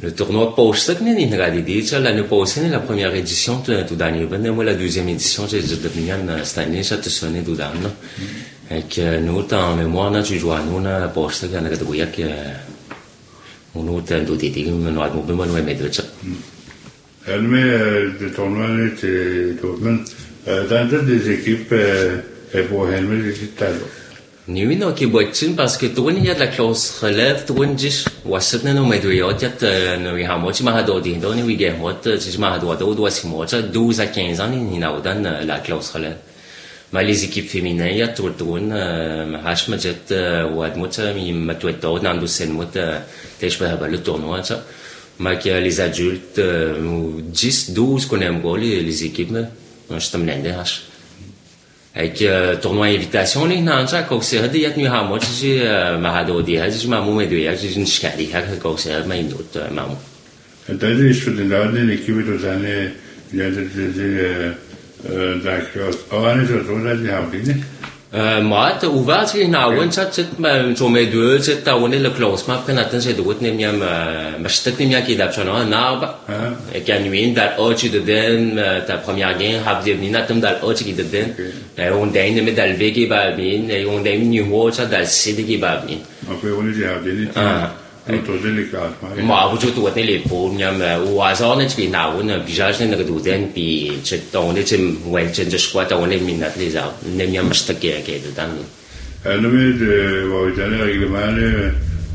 Le tournoi Pochsek, l'année passée, la première édition, tout d'année, moi, la deuxième édition, j'ai dit cette année, j'ai te sonné tout d'année. Et que nous, en mémoire, tu joues à nous, la Pochsek, on a catégorie que, on a tout été, on a tout bien, on a mis de ça. Mais, le tournoi, c'est tout le monde, dans des équipes, et pour Helmet, c'est talent. Oui, non, qui boitin parce que tout il y a de la classe relève, tout il dit, wasset ne nous met il y a moi, tu m'as donné, donc oui, il moi, tu m'as donné 12 à 15 ans, il y a dans la classe relève. Mais les équipes féminines, il y a tout hash me jet, ou admut, il m'a tout été dans le scène, moi, t'es le tournoi, ça. Mais que les adultes, 10, 12 qu'on aime quoi, les équipes, je t'aime hash. Avec tournoi invitation les nancha koksera de yat mi hamo chi mahado di ha chi mamu me de ya chi nshkali ha koksera ma indot mamu. D'ailleurs, je suis dans l'équipe de l'année, il y a des d'acteurs. On est sur la diable. Moi, ouvert qui na won chat so me deux chat ta won le close map kan atan se doit ne miam mastat ne mia ki dap chana na ba. Et kan nuin dal ochi de den ta première game hab de ni natam dal ochi de den. Et on dain me dal vegi ba bin et on dain ni ho chat dal sid ki ba bin. Après on est diable ni. Tout délicat. Moi, vous tout ne les pour miam ou hasard ne qui na won bijage ne do den pi chat on ne tim wen chen de squat on ne minat les a ne miam mastat ki de dan. Le mais de Wawitane règlement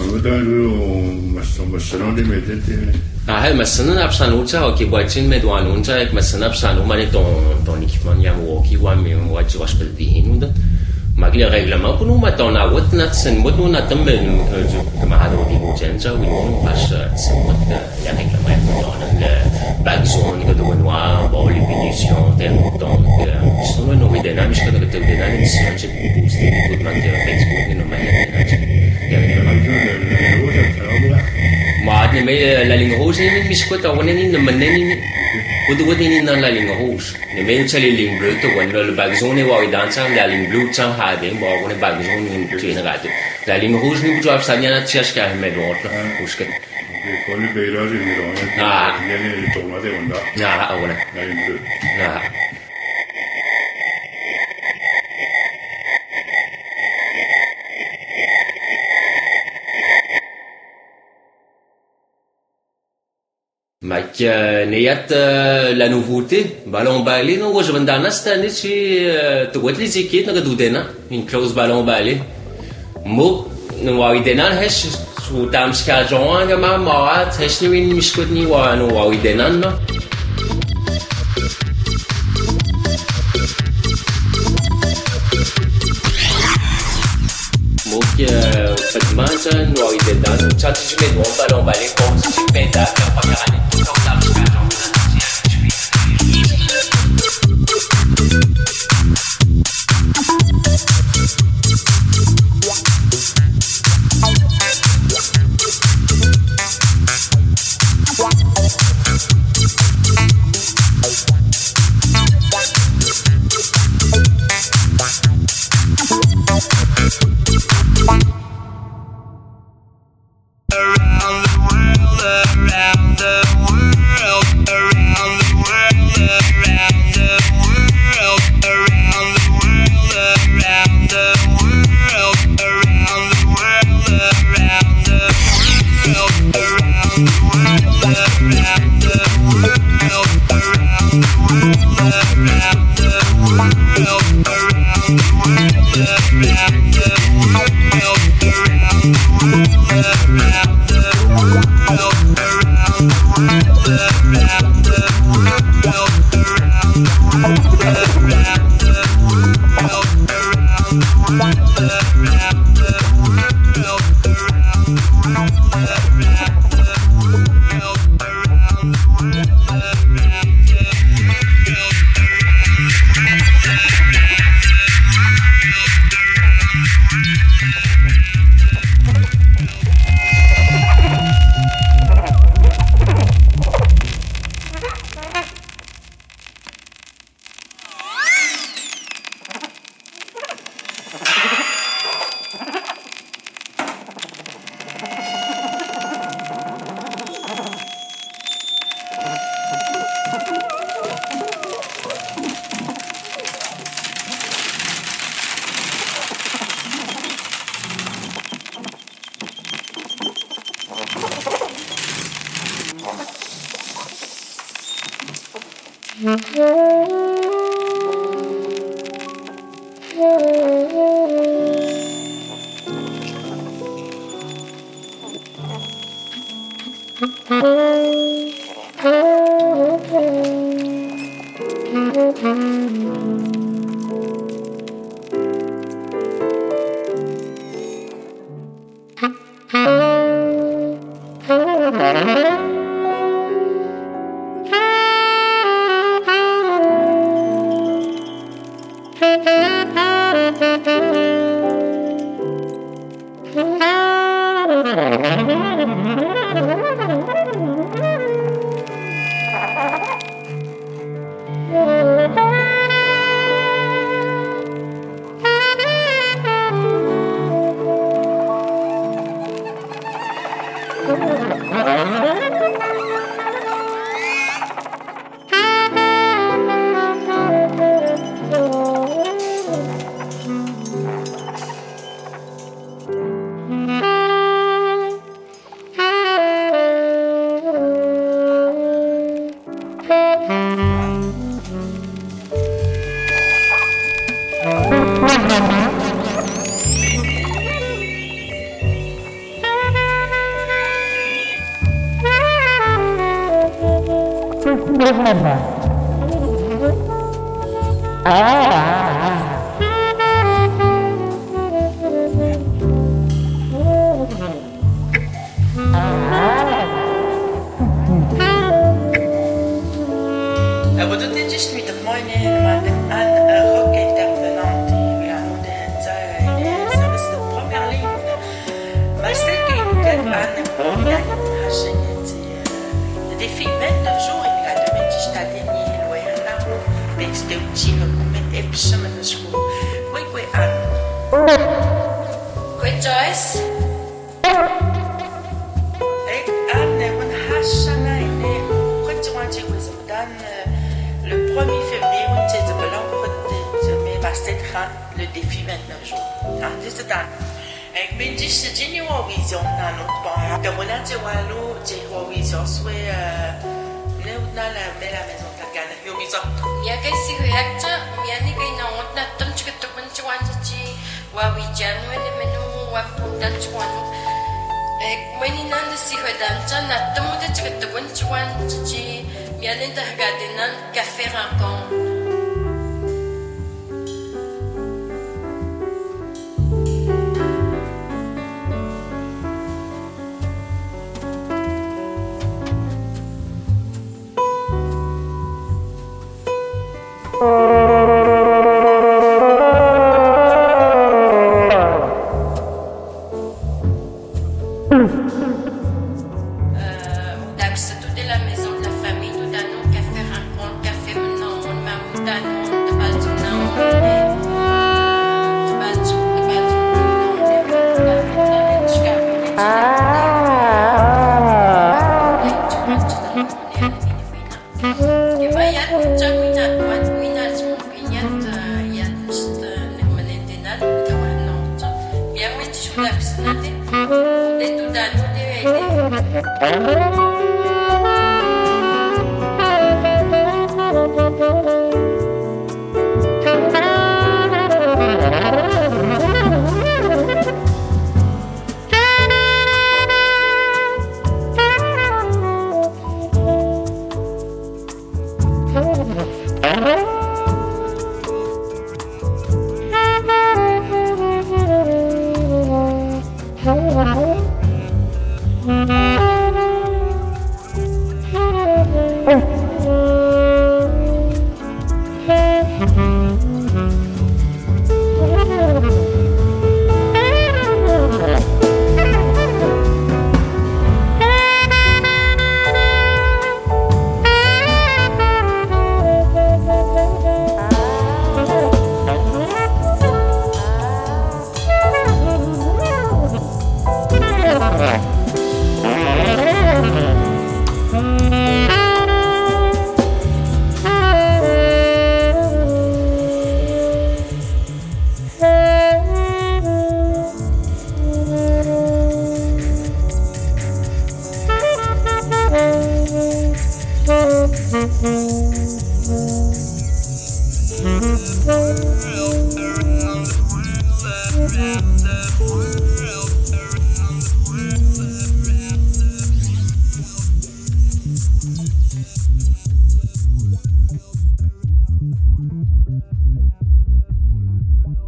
مثلا هاي مثلا ابسانوتا اوكي بواتين مدوانونتا اك مثلا ابسانو ماني ton équipement ya woki wa me wachi was belbin und magli reglement pour nous maintenant na wat nat sen wat nous natam ma hado di bujenza we nous pas sen wat ya reglement dans le back zone de noir bon les punitions donc sono no dynamiche que de dynamique si on j'ai boosté tout le monde Facebook no ما عاد نمي لا ligne rouge نمي مش كنت أولاني نمنني ودودني نان لا ligne rouge نمي نشالي ligne bleue تو وين le bac jaune وايد دانسان لا ligne bleue تشان هادين باو ون bac jaune نمي تشين غادي لا ligne rouge نمي بجواب سانيا نتشاش كاه مدوت وش كده كل بيراج ميرون يعني توما ده وندا أولا لا ligne bleue Mac n'ayat la nouveauté ballon balai non je vendana cette année chez tout les équipes na gadudena une close ballon balai mo no waidena hesh su tam ska joanga ma maat hesh ni win miskot ni wa no waidena no mo que fatmanta no waidena chat je mets mon ballon balai comme si penda la première année Around the world,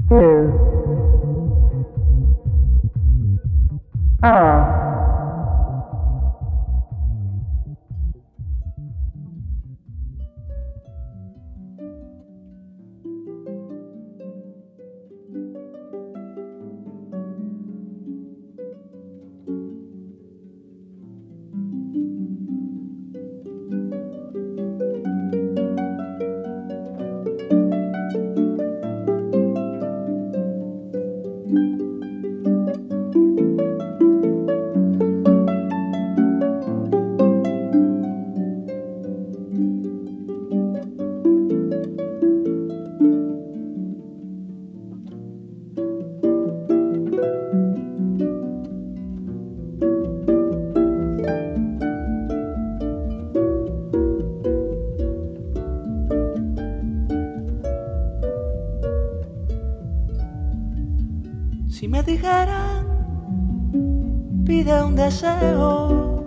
Si me dijeran, pide un deseo,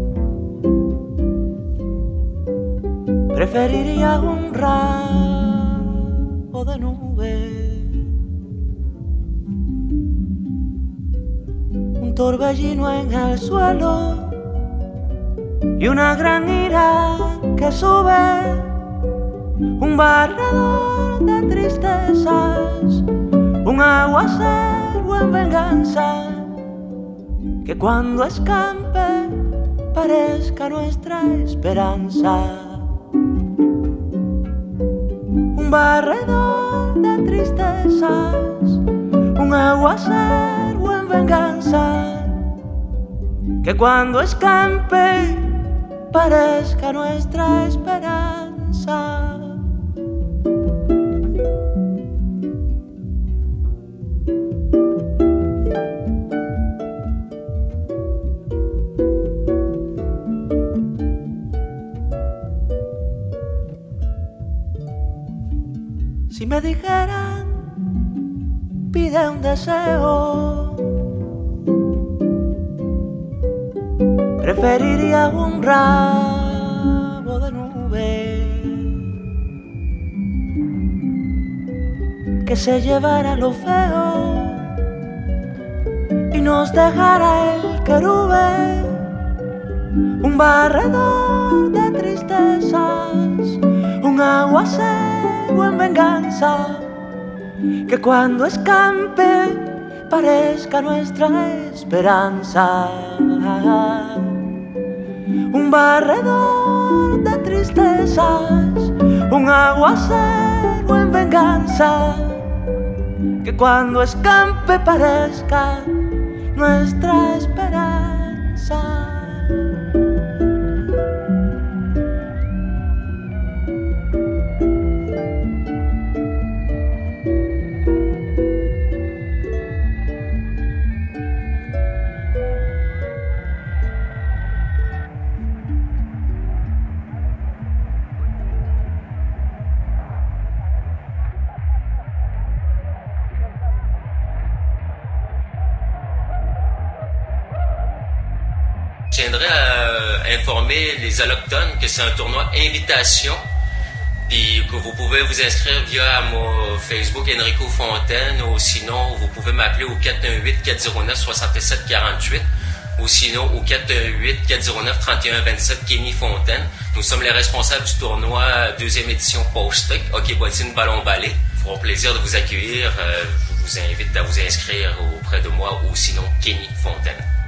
preferiría un ramo de nube, un torbellino en el suelo y una gran ira que sube, un barredor de tristezas, un aguacero en venganza, que cuando escampe parezca nuestra esperanza. Un barredor de tristezas, un aguacero en venganza, que cuando escampe parezca nuestra esperanza. Si me dijeran, pide un deseo, preferiría un ramo de nube que se llevara lo feo y nos dejara el querube, un barredor de tristezas, un aguacero en venganza, que cuando escampe parezca nuestra esperanza. Un barredor de tristezas, un aguacero en venganza, que cuando escampe parezca nuestra esperanza. Je tiendrais à informer les allochtones que c'est un tournoi invitation, puis que vous pouvez vous inscrire via mon Facebook Enrico Fontaine, ou sinon vous pouvez m'appeler au 418-409-6748, ou sinon au 418-409-3127 Kenny Fontaine. Nous sommes les responsables du tournoi deuxième édition Post-Truc, hockey bottine ballon balai. Nous ferons plaisir de vous accueillir. Je vous invite à vous inscrire auprès de moi ou sinon Kenny Fontaine.